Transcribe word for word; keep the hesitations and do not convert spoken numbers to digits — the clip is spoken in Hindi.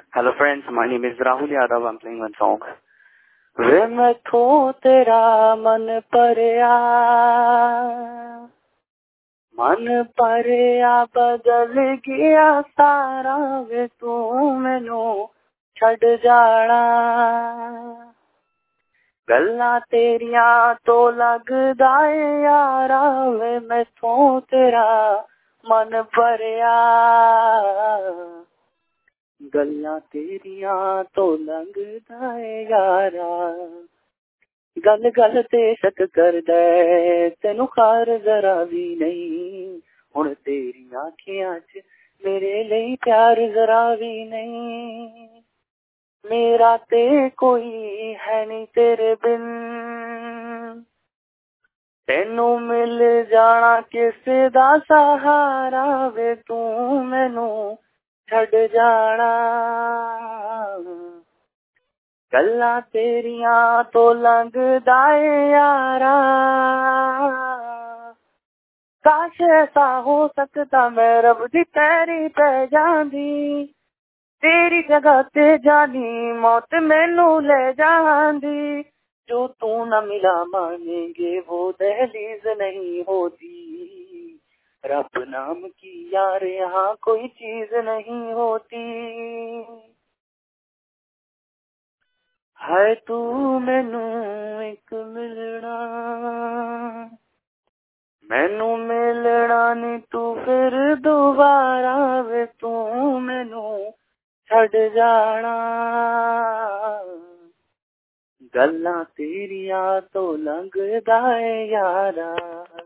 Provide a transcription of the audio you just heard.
Hello friends, my name is Rahul Yadav. I'm playing one song. वे मैं थो तेरा मन परया, मन परया बदल गया सारा, वे तू मैनू छड़ जाना। गल्लां तेरियां तो लगदा ए यारा, वे मैं थो तेरा मन परया, गल्लां तेरियां तो लगदा ए यारा। गल गल ते शक करदा ऐ, तेनू खार जरा भी नहीं, हुण तेरी आँखियां च मेरे लिए प्यार जरा भी नहीं। मेरा ते कोई है नहीं तेरे बिन, तेनू मिल जाना किसे दा सहारा, वे तू मैनू छड़ जाना। गल्लां तेरियां तो लगदा ए यारा, काश ऐसा हो सकता मैं रब दी पैरी पै जांदी, तेरी जगह ते जानी मौत मैनू ले जांदी। जो तू न मिला मानेंगे वो दहलीज नहीं होती, रब नाम की यार यहाँ कोई चीज नहीं होती। है तू मैनू एक मिलना, मैनू मिलना नी तू फिर दोबारा, वे तू मैनू छड़ जाना। गल्लां तेरियां तो लगदा ए यारा।